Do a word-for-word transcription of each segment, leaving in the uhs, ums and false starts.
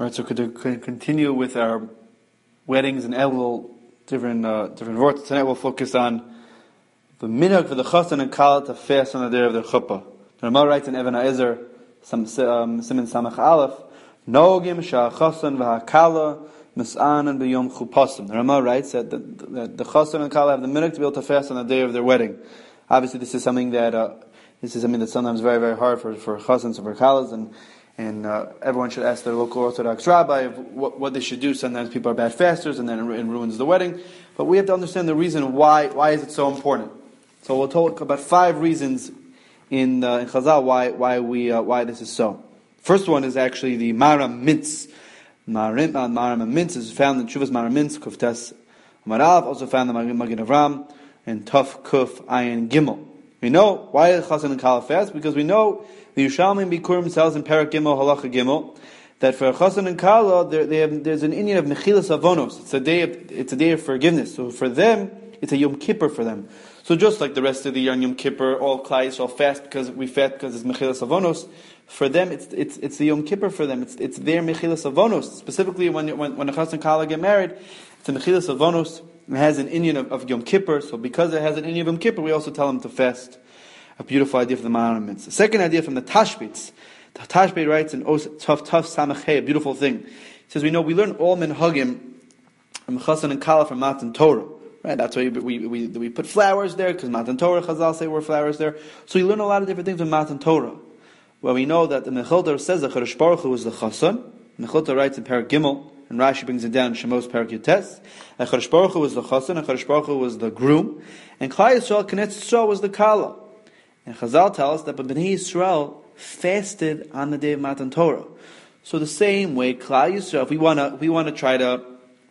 All right, so could to continue with our weddings and Elul, different uh, different words. Tonight we'll focus on the minhag for the chassan and kala to fast on the day of their chuppah. The Rama writes in Even HaEzer, Siman Samach Aleph, Nogim sha'chasan v'hakala mis'anan b'yom chupasim. The Rama writes that the, that the chassan and kala have the minhag to be able to fast on the day of their wedding. Obviously, this is something that uh, this is something that's sometimes very very hard for for chassans and for kalas, and and uh, everyone should ask their local Orthodox rabbi of what, what they should do. Sometimes people are bad fasters, and then it, it ruins the wedding. But we have to understand the reason why. Why is it so important? So we'll talk about five reasons in, uh, in Chazal why why we uh, why this is so. First one is actually the Maram Mintz. Maram uh, Maram Mintz is found in Shuvas Maram Mintz Kuftas Amarav, also found in Magid Avram and Tuf Kuf Ayin Gimel. We know why the Chassan and Kala fast, because we know the Yerushalmi Bikurim tells in Parak Gimel Halacha Gimel that for Chassan and Kala they have, there's an Indian of Mechilas Avonos. It's a day of, it's a day of forgiveness. So for them it's a Yom Kippur for them. So just like the rest of the year on Yom Kippur, all Klai all fast because we fast because it's Mechilas Avonos. For them, it's it's it's the Yom Kippur for them. It's it's their Mechilas Avonos. Specifically, when when when a Chassan and Kala get married, it's a Mechilas Avonos. It has an Indian of, of Yom Kippur. So because it has an Indian of Yom Kippur, we also tell them to fast. A beautiful idea from the Maharam Mintz. The second idea from the Tashbitz. The Tashbit writes in Tuf Tuf Samachei, a beautiful thing. He says, we know we learn all minhagim from Chassan and Kala from Matan Torah. Right, that's why we we we put flowers there, because Matan Torah, Chazal say were flowers there. So we learn a lot of different things from Matan Torah. Well, we know that the Mechilta says that Chodesh Baruch Hu was the Chassan. Mechilta writes in Parak Gimel, and Rashi brings it down in Shemos Parak Yotes. And Chodesh Baruch Hu was the Chassan, and Chodesh Baruch Hu was the groom, and Klai Yisrael, Knesset Yisrael was the Kala. And Chazal tells us that Bnei Yisrael fasted on the day of Matan Torah. So the same way, Klai Yisrael, if we want to, we want to try to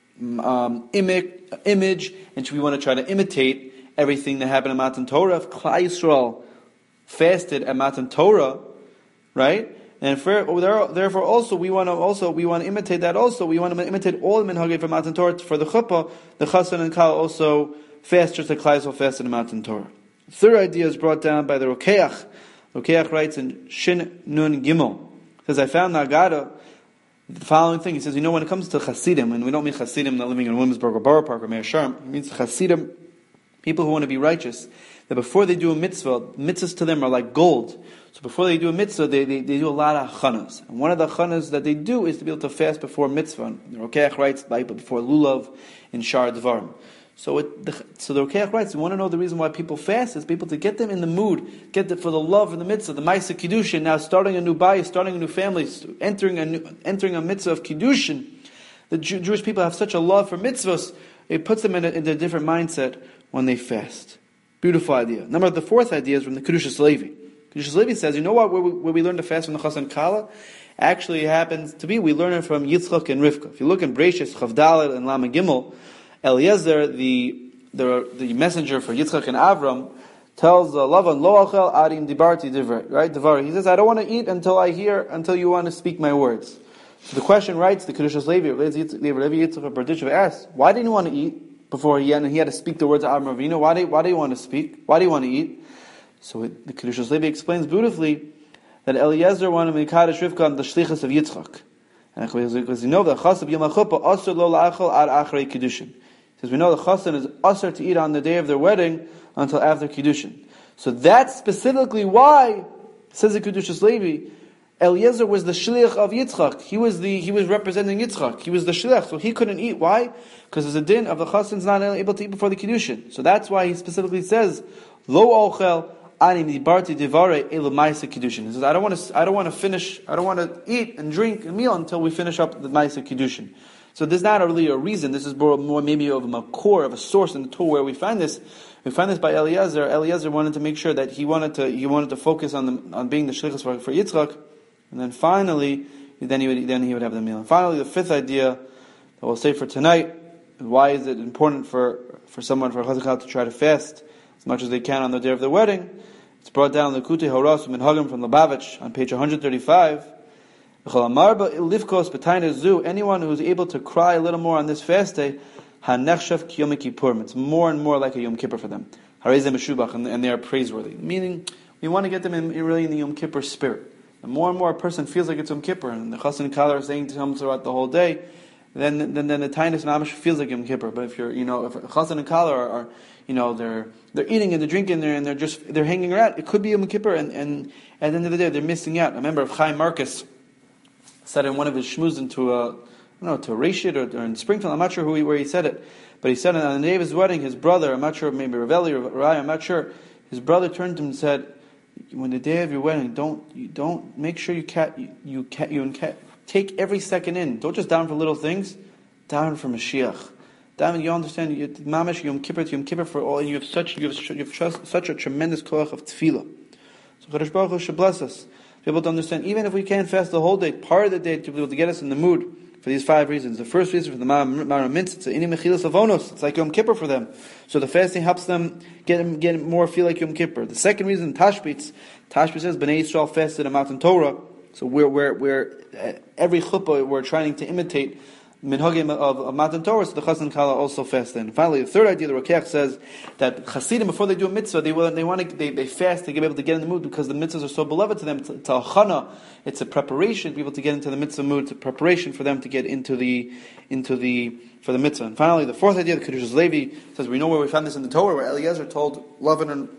um, image, image, and we want to try to imitate everything that happened at Matan Torah. If Klai Yisrael fasted at Matan Torah, right? And for, therefore, also we want to also we want to imitate that. Also, we want to imitate all the minhagim from Matan Torah for the chuppah. The chassan and kala also fast just like Klai Yisrael fasted in Matan Torah. The third idea is brought down by the Rokeach. Rokeach writes in Shin Nun Gimel. He says, I found Nagada the following thing. He says, you know, when it comes to Hasidim, and we don't mean Hasidim not living in Williamsburg or Borough Park or Meir Sharm, it means Hasidim, people who want to be righteous, that before they do a mitzvah, mitzvahs to them are like gold. So before they do a mitzvah, they, they, they do a lot of chanas. And one of the chanas that they do is to be able to fast before mitzvah. And the Rokeach writes, like before Lulav in Shar Dvarim. So it, the, so the Rokeach writes, you want to know the reason why people fast is people to get them in the mood, get them for the love in the mitzvah, the Maisa Kiddushin, now starting a new bayis, starting a new family, entering a new, entering a mitzvah of Kiddushin. The Jew, Jewish people have such a love for mitzvahs, it puts them in a, in a different mindset when they fast. Beautiful idea. Number the fourth idea is from the Kedushas Levi. Kedushas Levi says, you know what, where we, where we learn to fast from the Chassan Kala? Actually, it happens to be, we learn it from Yitzchak and Rivka. If you look in Breishis, Chavdalet, and Lama Gimel, Eliezer, the, the the messenger for Yitzchak and Avram, tells uh, Lavan, Lo achel adim dibarti divrei, right? Divar. He says, I don't want to eat until I hear, until you want to speak my words. So the question writes, the Kedushas Levi, Levi Yitzchak Berditchev asks, why didn't you want to eat before he had, he had to speak the words of Avram Avinu? Why do, why do you want to speak? Why do you want to eat? So it, the Kedushas Levi explains beautifully that Eliezer wanted to Mekadesh Rivka on the shlichus of Yitzchak. And because you know that Chasab Yom HaChuppah asur lo la'achel ad achrei Kiddushin. Says we know the chassan is usher to eat on the day of their wedding until after Kiddushin. So that's specifically why, says the Kedushas Levi, Eliezer was the shliach of Yitzchak. He was the he was representing Yitzchak. He was the shliach, so he couldn't eat. Why? Because there's a din of the chassan's not able to eat before the Kiddushin. So that's why he specifically says, Lo ochel ani dibarti divare elu ma'aseh Kiddushin. He says, I don't want to I don't want to finish, I don't want to eat and drink a meal until we finish up the ma'aseh Kiddushin. So there's not really a reason. This is more, more maybe of a core, of a source in the Torah where we find this. We find this by Eliezer. Eliezer wanted to make sure that he wanted to he wanted to focus on the, on being the shlichus for, for Yitzchak, and then finally, then he would then he would have the meal. And finally, the fifth idea that we'll say for tonight: why is it important for for someone for Chazal to try to fast as much as they can on the day of their wedding? It's brought down in the Likutei Horos Minhagim from Lubavitch on page one thirty-five. Anyone who is able to cry a little more on this fast day, it's more and more like a Yom Kippur for them. And they are praiseworthy. Meaning, we want to get them in, really in the Yom Kippur spirit. the more and more a person feels like it's Yom Kippur, and the Chassan and Kala are saying to him throughout the whole day, then then, then the Tainus Mamash feels like Yom Kippur. But if you're, you know, if Chassan and Kala are, are, you know, they're they're eating and they're drinking there and they're just they're hanging around, it could be Yom Kippur, and, and at the end of the day they're missing out. I remember Chaim Marcus said in one of his shmuzin to a, I don't know, to a Rashid or, or in Springfield, I'm not sure who he, where he said it, but he said on the day of his wedding, his brother, I'm not sure, maybe Ravelli or Raya, I'm not sure, his brother turned to him and said, when the day of your wedding, don't you don't make sure you cat you you, cat, you cat, take every second in. Don't just down for little things, down for Mashiach. Down, you understand, you, Mamash Yom Kippur, Yom Kippur for all, and you have such you have, you have trust, such a tremendous koach of tefillah. So Kadosh Baruch Hu should bless us, be able to understand. Even if we can't fast the whole day, part of the day to be able to get us in the mood for these five reasons. The first reason for the Mara Mintz, it's ini mechilas avonos. It's like Yom Kippur for them. So the fasting helps them get get more feel like Yom Kippur. The second reason, Tashbitz. Tashbitz says Bnei Yisrael fasted on Mount Torah. So we're we're we're uh, every chuppah we're trying to imitate minhagim of, of Mount Torah. So the Chassan Kala also fasted. And finally, the third idea, the Rokeach says that Chasidim before they do a mitzvah, they will they want to they, they fast to be able to get in the mood because the mitzvahs are so beloved to them. It's, it's a chana, it's a preparation to be able to get into the mitzvah mood. It's a preparation for them to get into the into the for the mitzvah. And finally, the fourth idea, the Kedushas Levi says we know where we found this in the Torah, where Eliezer told Lavan and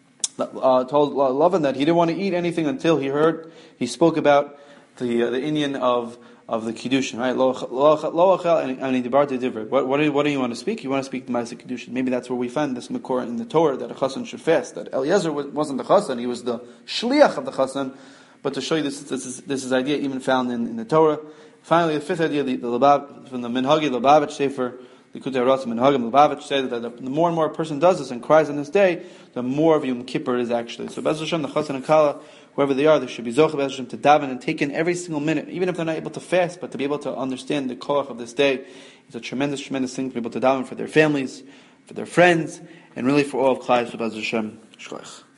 uh, told Lavan that he didn't want to eat anything until he heard he spoke about the uh, the Indian of. Of the Kiddushin, right? Lo achel and dibarti divrei. What what do you, what do you want to speak? You want to speak the Ma'aseh Kiddushin. Maybe that's where we find this makor in the Torah that a chassan should fast. That Eliezer wasn't the chassan; he was the shliach of the chassan. But to show you this, this is this is idea even found in, in the Torah. Finally, the fifth idea, the, the Labab, from the Minhagi Lubavitch Sefer, the Kutei Aras Minhagim Lubavitch said that the more and more a person does this and cries on this day, the more of Yom Kippur is actually. So Be'ez Hashem, the chassan and kala, wherever they are, they should be zocheh Be'ez Hashem to daven and take in every single minute, even if they're not able to fast, but to be able to understand the koach of this day is a tremendous, tremendous thing to be able to daven for their families, for their friends, and really for all of Klal Yisrael. Be'ez Hashem. Shkoyach.